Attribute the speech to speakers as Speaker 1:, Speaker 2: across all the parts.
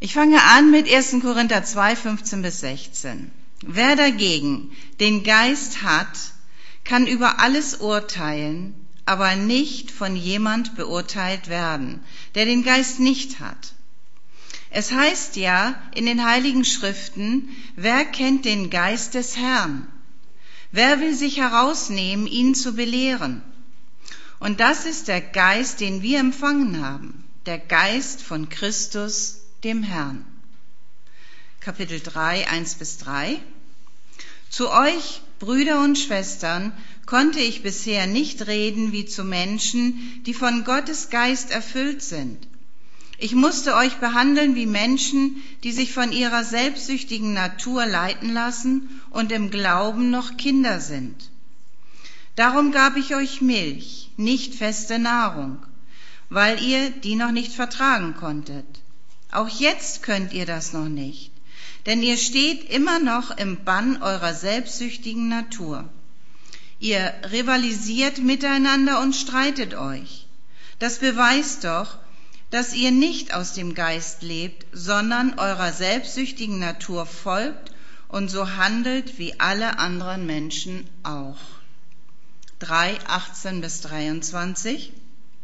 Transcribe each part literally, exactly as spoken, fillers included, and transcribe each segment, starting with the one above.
Speaker 1: Ich fange an mit erster Korinther zwei, fünfzehn bis sechzehn. Wer dagegen den Geist hat, kann über alles urteilen, aber nicht von jemand beurteilt werden, der den Geist nicht hat. Es heißt ja in den Heiligen Schriften, wer kennt den Geist des Herrn? Wer will sich herausnehmen, ihn zu belehren? Und das ist der Geist, den wir empfangen haben, der Geist von Christus, dem Herrn. Kapitel drei, eins bis drei. Zu euch, Brüder und Schwestern, konnte ich bisher nicht reden wie zu Menschen, die von Gottes Geist erfüllt sind. Ich musste euch behandeln wie Menschen, die sich von ihrer selbstsüchtigen Natur leiten lassen und im Glauben noch Kinder sind. Darum gab ich euch Milch, nicht feste Nahrung, weil ihr die noch nicht vertragen konntet. Auch jetzt könnt ihr das noch nicht, denn ihr steht immer noch im Bann eurer selbstsüchtigen Natur. Ihr rivalisiert miteinander und streitet euch. Das beweist doch, dass ihr nicht aus dem Geist lebt, sondern eurer selbstsüchtigen Natur folgt und so handelt wie alle anderen Menschen auch. drei, achtzehn bis dreiundzwanzig.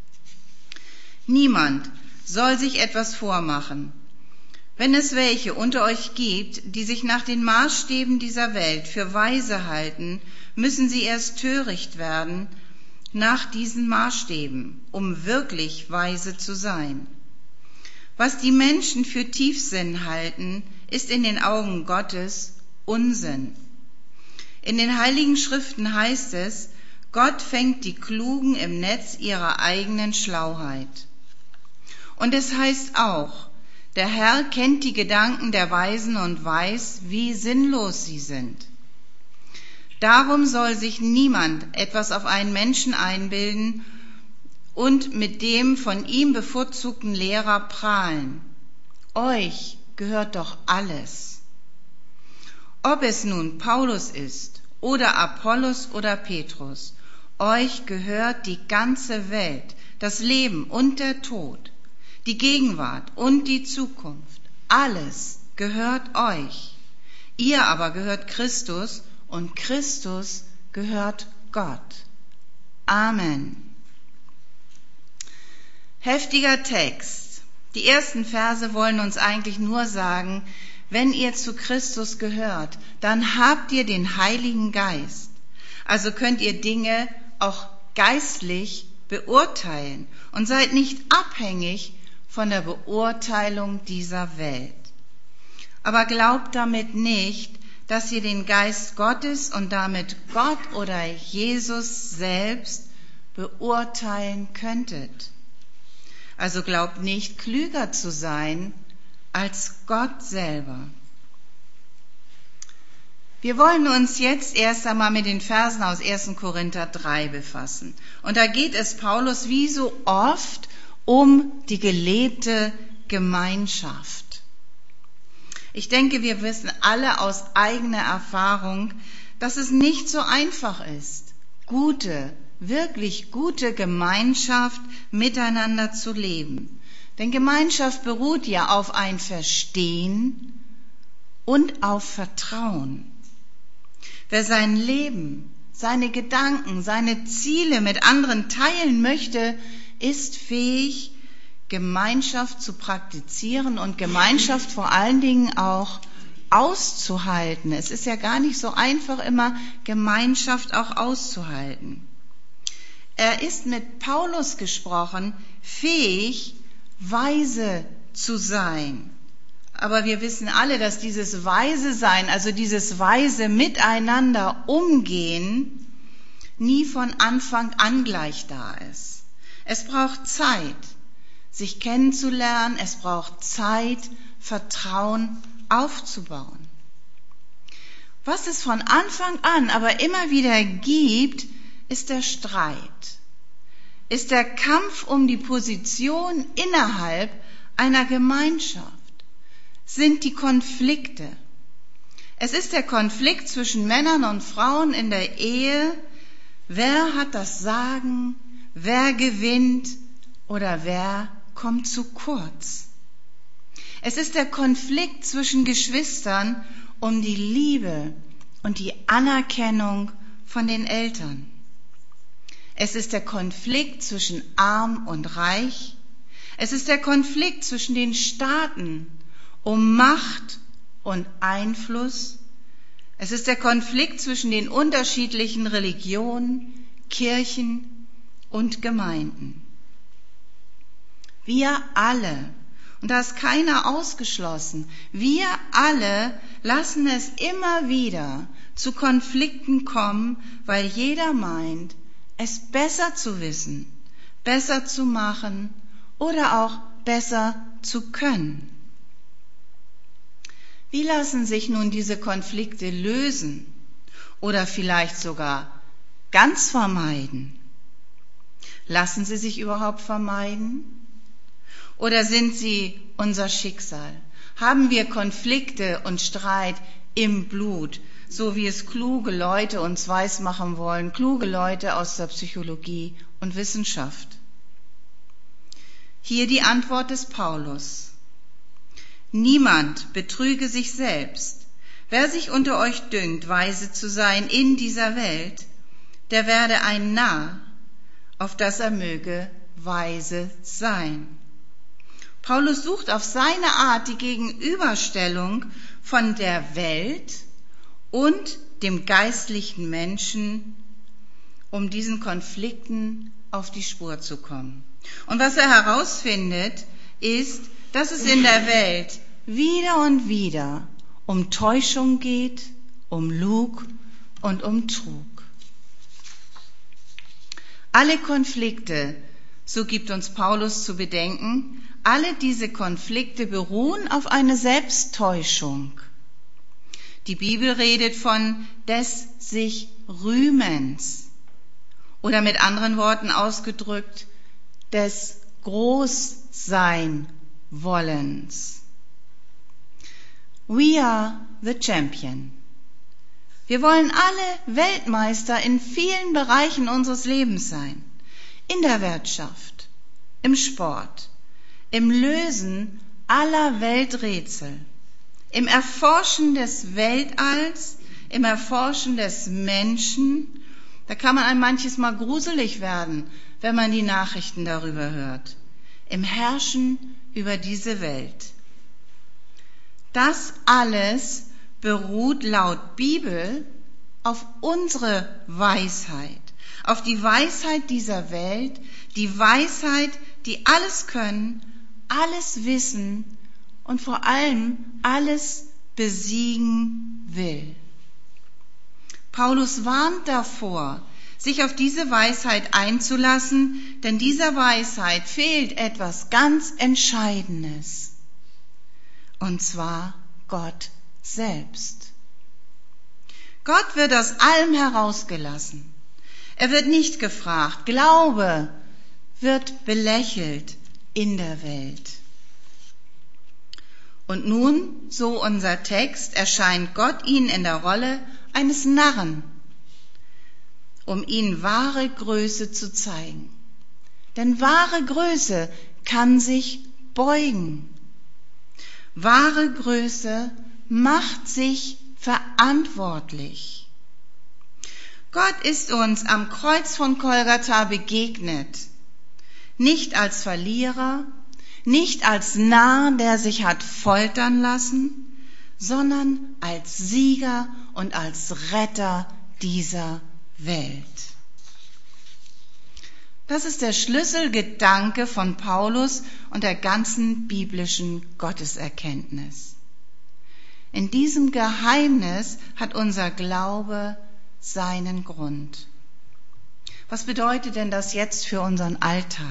Speaker 1: Niemand soll sich etwas vormachen. Wenn es welche unter euch gibt, die sich nach den Maßstäben dieser Welt für weise halten, müssen sie erst töricht werden nach diesen Maßstäben, um wirklich weise zu sein. Was die Menschen für Tiefsinn halten, ist in den Augen Gottes Unsinn. In den Heiligen Schriften heißt es, Gott fängt die Klugen im Netz ihrer eigenen Schlauheit. Und es heißt auch, der Herr kennt die Gedanken der Weisen und weiß, wie sinnlos sie sind. Darum soll sich niemand etwas auf einen Menschen einbilden und mit dem von ihm bevorzugten Lehrer prahlen. Euch gehört doch alles. Ob es nun Paulus ist oder Apollos oder Petrus, euch gehört die ganze Welt, das Leben und der Tod, die Gegenwart und die Zukunft. Alles gehört euch. Ihr aber gehört Christus und Christus gehört Gott. Amen. Heftiger Text. Die ersten Verse wollen uns eigentlich nur sagen, wenn ihr zu Christus gehört, dann habt ihr den Heiligen Geist. Also könnt ihr Dinge auch geistlich beurteilen und seid nicht abhängig von der Beurteilung dieser Welt. Aber glaubt damit nicht, dass ihr den Geist Gottes und damit Gott oder Jesus selbst beurteilen könntet. Also glaubt nicht, klüger zu sein als Gott selber. Wir wollen uns jetzt erst einmal mit den Versen aus erster Korinther drei befassen. Und da geht es Paulus wie so oft um die gelebte Gemeinschaft. Ich denke, wir wissen alle aus eigener Erfahrung, dass es nicht so einfach ist, gute, wirklich gute Gemeinschaft miteinander zu leben. Denn Gemeinschaft beruht ja auf ein Verstehen und auf Vertrauen. Wer sein Leben, seine Gedanken, seine Ziele mit anderen teilen möchte, ist fähig, Gemeinschaft zu praktizieren und Gemeinschaft vor allen Dingen auch auszuhalten. Es ist ja gar nicht so einfach, immer Gemeinschaft auch auszuhalten. Er ist mit Paulus gesprochen, fähig, weise zu sein. Aber wir wissen alle, dass dieses weise Sein, also dieses weise Miteinander umgehen, nie von Anfang an gleich da ist. Es braucht Zeit, sich kennenzulernen. Es braucht Zeit, Vertrauen aufzubauen. Was es von Anfang an aber immer wieder gibt, ist der Streit, ist der Kampf um die Position innerhalb einer Gemeinschaft, sind die Konflikte. Es ist der Konflikt zwischen Männern und Frauen in der Ehe. Wer hat das Sagen? Wer gewinnt oder wer kommt zu kurz? Es ist der Konflikt zwischen Geschwistern um die Liebe und die Anerkennung von den Eltern. Es ist der Konflikt zwischen Arm und Reich. Es ist der Konflikt zwischen den Staaten um Macht und Einfluss. Es ist der Konflikt zwischen den unterschiedlichen Religionen, Kirchen und Gemeinden. Wir alle, und da ist keiner ausgeschlossen, wir alle lassen es immer wieder zu Konflikten kommen, weil jeder meint, es besser zu wissen, besser zu machen oder auch besser zu können. Wie lassen sich nun diese Konflikte lösen oder vielleicht sogar ganz vermeiden? Lassen sie sich überhaupt vermeiden? Oder sind sie unser Schicksal? Haben wir Konflikte und Streit im Blut, so wie es kluge Leute uns weismachen wollen, kluge Leute aus der Psychologie und Wissenschaft? Hier die Antwort des Paulus. Niemand betrüge sich selbst. Wer sich unter euch dünkt, weise zu sein in dieser Welt, der werde ein Narr, auf dass er möge weise sein. Paulus sucht auf seine Art die Gegenüberstellung von der Welt und dem geistlichen Menschen, um diesen Konflikten auf die Spur zu kommen. Und was er herausfindet, ist, dass es in der Welt wieder und wieder um Täuschung geht, um Lug und um Trug. Alle Konflikte, so gibt uns Paulus zu bedenken, alle diese Konflikte beruhen auf einer Selbsttäuschung. Die Bibel redet von des sich Rühmens oder mit anderen Worten ausgedrückt, des Großsein-Wollens. We are the champion. Wir wollen alle Weltmeister in vielen Bereichen unseres Lebens sein. In der Wirtschaft, im Sport, im Lösen aller Welträtsel, im Erforschen des Weltalls, im Erforschen des Menschen. Da kann man ein manches Mal gruselig werden, wenn man die Nachrichten darüber hört. Im Herrschen über diese Welt. Das alles beruht laut Bibel auf unsere Weisheit, auf die Weisheit dieser Welt, die Weisheit, die alles können, alles wissen und vor allem alles besiegen will. Paulus warnt davor, sich auf diese Weisheit einzulassen, denn dieser Weisheit fehlt etwas ganz Entscheidendes. Und zwar Gott selbst. Gott wird aus allem herausgelassen. Er wird nicht gefragt. Glaube wird belächelt in der Welt. Und nun, so unser Text, erscheint Gott ihnen in der Rolle eines Narren, um ihnen wahre Größe zu zeigen. Denn wahre Größe kann sich beugen. Wahre Größe macht sich verantwortlich. Gott ist uns am Kreuz von Golgatha begegnet, nicht als Verlierer, nicht als Narr, der sich hat foltern lassen, sondern als Sieger und als Retter dieser Welt. Das ist der Schlüsselgedanke von Paulus und der ganzen biblischen Gotteserkenntnis. In diesem Geheimnis hat unser Glaube seinen Grund. Was bedeutet denn das jetzt für unseren Alltag?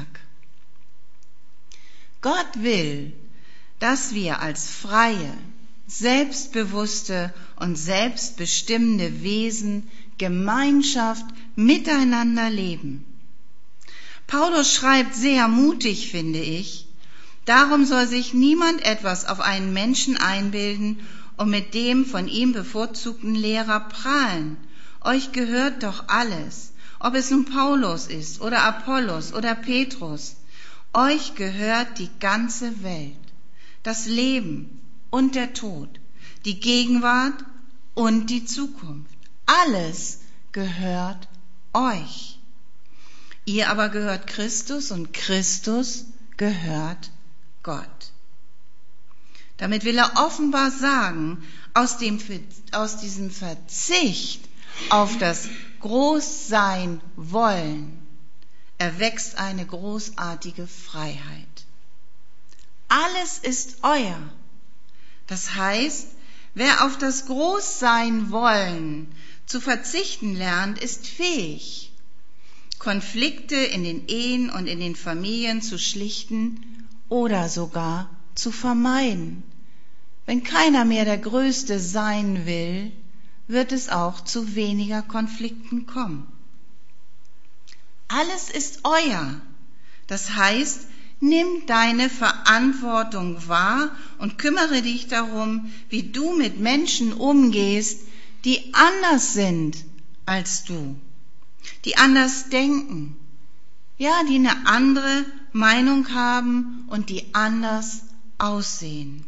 Speaker 1: Gott will, dass wir als freie, selbstbewusste und selbstbestimmende Wesen Gemeinschaft miteinander leben. Paulus schreibt sehr mutig, finde ich, darum soll sich niemand etwas auf einen Menschen einbilden und mit dem von ihm bevorzugten Lehrer prahlen. Euch gehört doch alles, ob es nun Paulus ist oder Apollos oder Petrus. Euch gehört die ganze Welt. das Leben und der Tod, die Gegenwart und die Zukunft. Alles gehört euch. Ihr aber gehört Christus und Christus gehört Gott. Damit will er offenbar sagen, aus dem, aus diesem Verzicht auf das Großsein wollen, erwächst eine großartige Freiheit. Alles ist euer. Das heißt, wer auf das Großsein wollen zu verzichten lernt, ist fähig, Konflikte in den Ehen und in den Familien zu schlichten oder sogar zu vermeiden. Wenn keiner mehr der Größte sein will, wird es auch zu weniger Konflikten kommen. Alles ist euer. Das heißt, nimm deine Verantwortung wahr und kümmere dich darum, wie du mit Menschen umgehst, die anders sind als du, die anders denken, ja, die eine andere Meinung haben und die anders aussehen.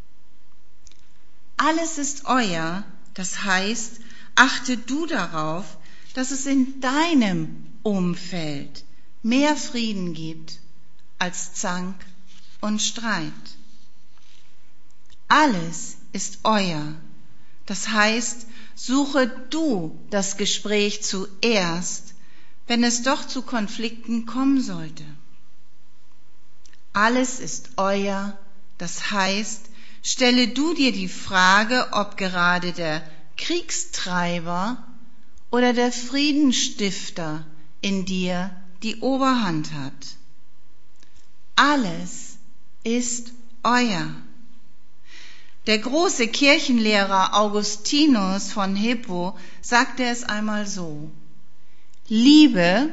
Speaker 1: Alles ist euer, das heißt, achte du darauf, dass es in deinem Umfeld mehr Frieden gibt als Zank und Streit. Alles ist euer, das heißt, suche du das Gespräch zuerst, wenn es doch zu Konflikten kommen sollte. Alles ist euer, das heißt, stelle du dir die Frage, ob gerade der Kriegstreiber oder der Friedensstifter in dir die Oberhand hat. Alles ist euer. Der große Kirchenlehrer Augustinus von Hippo sagte es einmal so: Liebe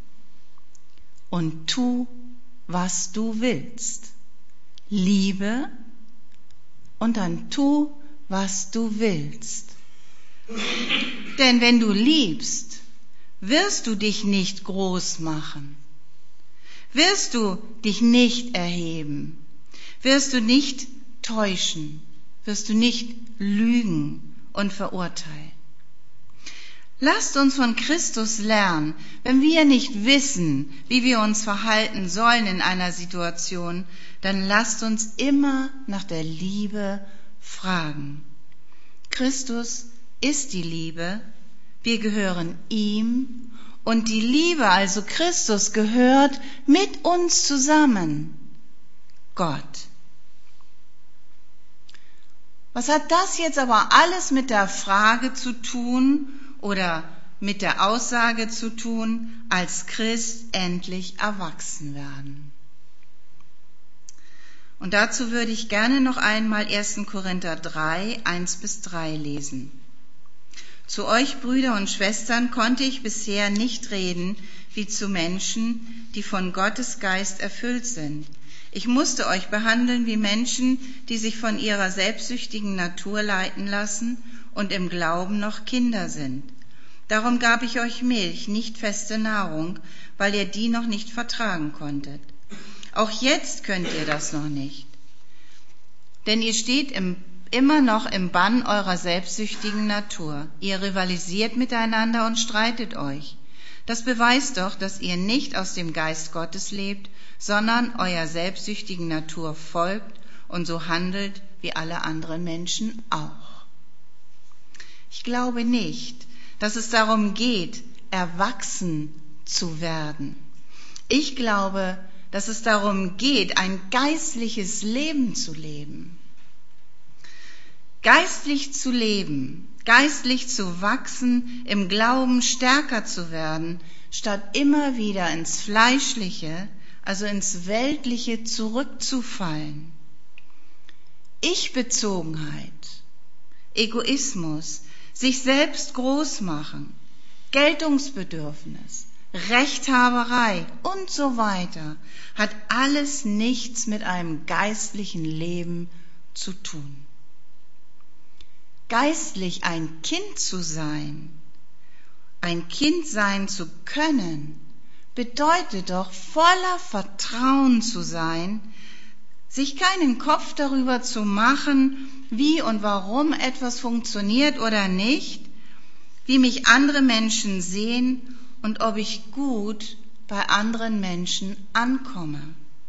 Speaker 1: und tu, was du willst. Liebe und dann tu, was du willst. Denn wenn du liebst, wirst du dich nicht groß machen, wirst du dich nicht erheben, wirst du nicht täuschen, wirst du nicht lügen und verurteilen. Lasst uns von Christus lernen, wenn wir nicht wissen, wie wir uns verhalten sollen in einer Situation, dann lasst uns immer nach der Liebe fragen. Christus ist die Liebe, wir gehören ihm und die Liebe, also Christus, gehört mit uns zusammen Gott. Was hat das jetzt aber alles mit der Frage zu tun oder mit der Aussage zu tun, als Christ endlich erwachsen werden? Und dazu würde ich gerne noch einmal erster Korinther drei, eins bis drei lesen. Zu euch, Brüder und Schwestern, konnte ich bisher nicht reden wie zu Menschen, die von Gottes Geist erfüllt sind. Ich musste euch behandeln wie Menschen, die sich von ihrer selbstsüchtigen Natur leiten lassen und im Glauben noch Kinder sind. Darum gab ich euch Milch, nicht feste Nahrung, weil ihr die noch nicht vertragen konntet. Auch jetzt könnt ihr das noch nicht. Denn ihr steht im, immer noch im Bann eurer selbstsüchtigen Natur. Ihr rivalisiert miteinander und streitet euch. Das beweist doch, dass ihr nicht aus dem Geist Gottes lebt, sondern eurer selbstsüchtigen Natur folgt und so handelt wie alle anderen Menschen auch. Ich glaube nicht, dass es darum geht, erwachsen zu werden. Ich glaube, dass es darum geht, ein geistliches Leben zu leben. Geistlich zu leben, geistlich zu wachsen, im Glauben stärker zu werden, statt immer wieder ins Fleischliche, also ins Weltliche zurückzufallen. Ich-Bezogenheit, Egoismus, sich selbst groß machen, Geltungsbedürfnis, Rechthaberei und so weiter, hat alles nichts mit einem geistlichen Leben zu tun. Geistlich ein Kind zu sein, ein Kind sein zu können, bedeutet doch voller Vertrauen zu sein, sich keinen Kopf darüber zu machen, wie und warum etwas funktioniert oder nicht, wie mich andere Menschen sehen und ob ich gut bei anderen Menschen ankomme.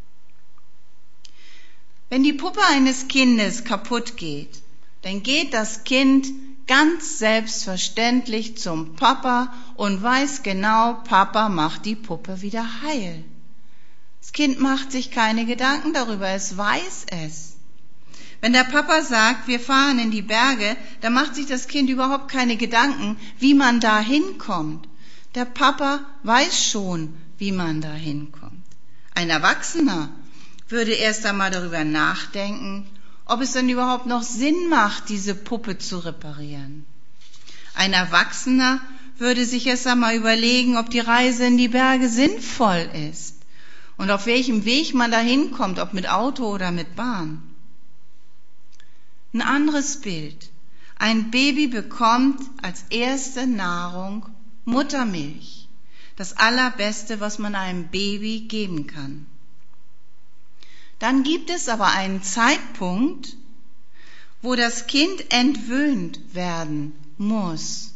Speaker 1: Wenn die Puppe eines Kindes kaputt geht, dann geht das Kind ganz selbstverständlich zum Papa und weiß genau, Papa macht die Puppe wieder heil. Das Kind macht sich keine Gedanken darüber, es weiß es. Wenn der Papa sagt, wir fahren in die Berge, dann macht sich das Kind überhaupt keine Gedanken, wie man da hinkommt. Der Papa weiß schon, wie man da hinkommt. Ein Erwachsener würde erst einmal darüber nachdenken, ob es denn überhaupt noch Sinn macht, diese Puppe zu reparieren. Ein Erwachsener würde sich erst einmal überlegen, ob die Reise in die Berge sinnvoll ist und auf welchem Weg man da hinkommt, ob mit Auto oder mit Bahn. Ein anderes Bild. Ein Baby bekommt als erste Nahrung Muttermilch. Das Allerbeste, was man einem Baby geben kann. Dann gibt es aber einen Zeitpunkt, wo das Kind entwöhnt werden muss.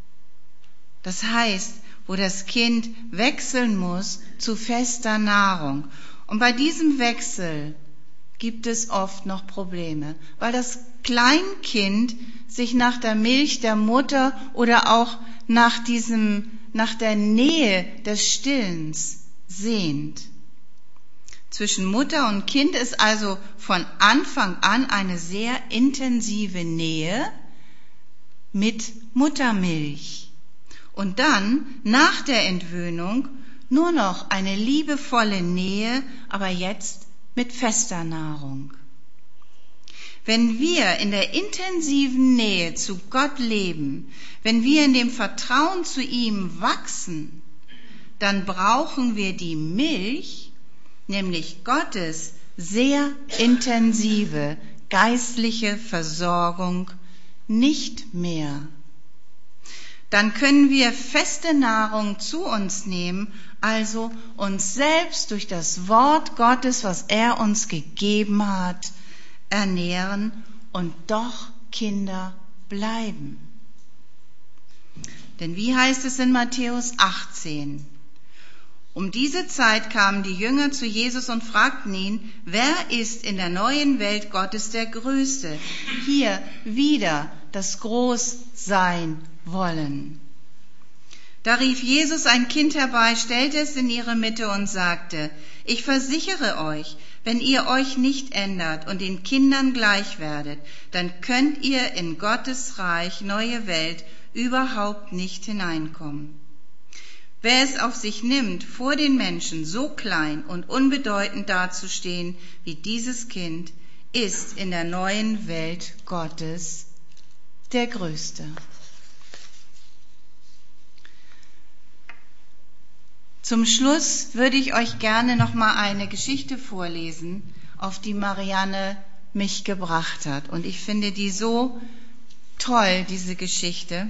Speaker 1: Das heißt, wo das Kind wechseln muss zu fester Nahrung. Und bei diesem Wechsel gibt es oft noch Probleme, weil das Kleinkind sich nach der Milch der Mutter oder auch nach diesem, nach der Nähe des Stillens sehnt. Zwischen Mutter und Kind ist also von Anfang an eine sehr intensive Nähe mit Muttermilch. Und dann, nach der Entwöhnung, nur noch eine liebevolle Nähe, aber jetzt mit fester Nahrung. Wenn wir in der intensiven Nähe zu Gott leben, wenn wir in dem Vertrauen zu ihm wachsen, dann brauchen wir die Milch, nämlich Gottes sehr intensive geistliche Versorgung, nicht mehr. Dann können wir feste Nahrung zu uns nehmen, also uns selbst durch das Wort Gottes, was er uns gegeben hat, ernähren und doch Kinder bleiben. Denn wie heißt es in Matthäus achtzehn? Um diese Zeit kamen die Jünger zu Jesus und fragten ihn, wer ist in der neuen Welt Gottes der Größte? Hier wieder das Großsein wollen. Da rief Jesus ein Kind herbei, stellte es in ihre Mitte und sagte, ich versichere euch, wenn ihr euch nicht ändert und den Kindern gleich werdet, dann könnt ihr in Gottes Reich, neue Welt, überhaupt nicht hineinkommen. Wer es auf sich nimmt, vor den Menschen so klein und unbedeutend dazustehen wie dieses Kind, ist in der neuen Welt Gottes der Größte. Zum Schluss würde ich euch gerne noch mal eine Geschichte vorlesen, auf die Marianne mich gebracht hat. Und ich finde die so toll, diese Geschichte.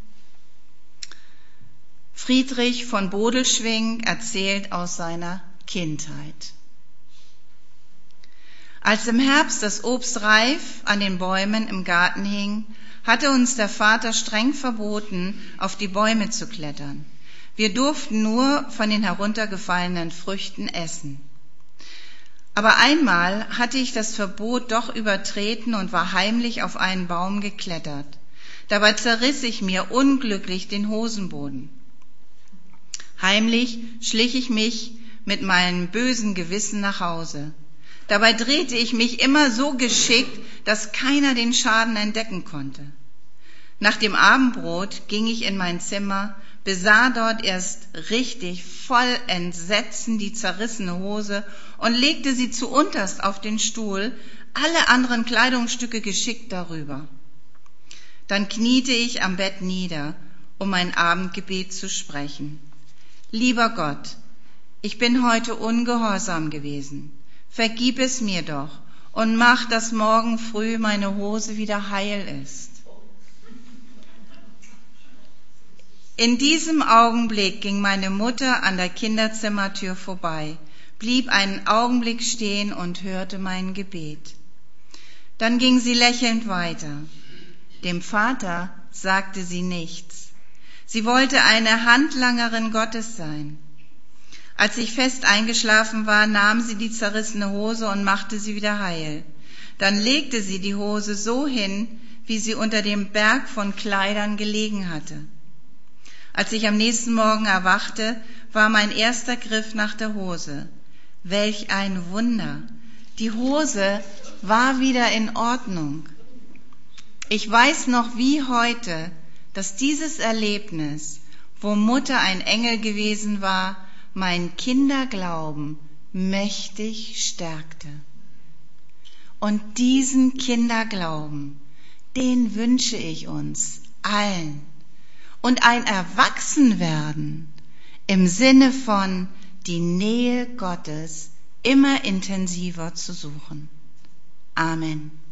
Speaker 1: Friedrich von Bodelschwingh erzählt aus seiner Kindheit. Als im Herbst das Obst reif an den Bäumen im Garten hing, hatte uns der Vater streng verboten, auf die Bäume zu klettern. Wir durften nur von den heruntergefallenen Früchten essen. Aber einmal hatte ich das Verbot doch übertreten und war heimlich auf einen Baum geklettert. Dabei zerriss ich mir unglücklich den Hosenboden. Heimlich schlich ich mich mit meinem bösen Gewissen nach Hause. Dabei drehte ich mich immer so geschickt, dass keiner den Schaden entdecken konnte. Nach dem Abendbrot ging ich in mein Zimmer, besah dort erst richtig voll Entsetzen die zerrissene Hose und legte sie zuunterst auf den Stuhl, alle anderen Kleidungsstücke geschickt darüber. Dann kniete ich am Bett nieder, um mein Abendgebet zu sprechen. Lieber Gott, ich bin heute ungehorsam gewesen. Vergib es mir doch und mach, dass morgen früh meine Hose wieder heil ist. In diesem Augenblick ging meine Mutter an der Kinderzimmertür vorbei, blieb einen Augenblick stehen und hörte mein Gebet. Dann ging sie lächelnd weiter. Dem Vater sagte sie nichts. Sie wollte eine Handlangerin Gottes sein. Als ich fest eingeschlafen war, nahm sie die zerrissene Hose und machte sie wieder heil. Dann legte sie die Hose so hin, wie sie unter dem Berg von Kleidern gelegen hatte. Als ich am nächsten Morgen erwachte, war mein erster Griff nach der Hose. Welch ein Wunder! Die Hose war wieder in Ordnung. Ich weiß noch wie heute, dass dieses Erlebnis, wo Mutter ein Engel gewesen war, mein Kinderglauben mächtig stärkte. Und diesen Kinderglauben, den wünsche ich uns allen. Und ein Erwachsenwerden im Sinne von die Nähe Gottes immer intensiver zu suchen. Amen.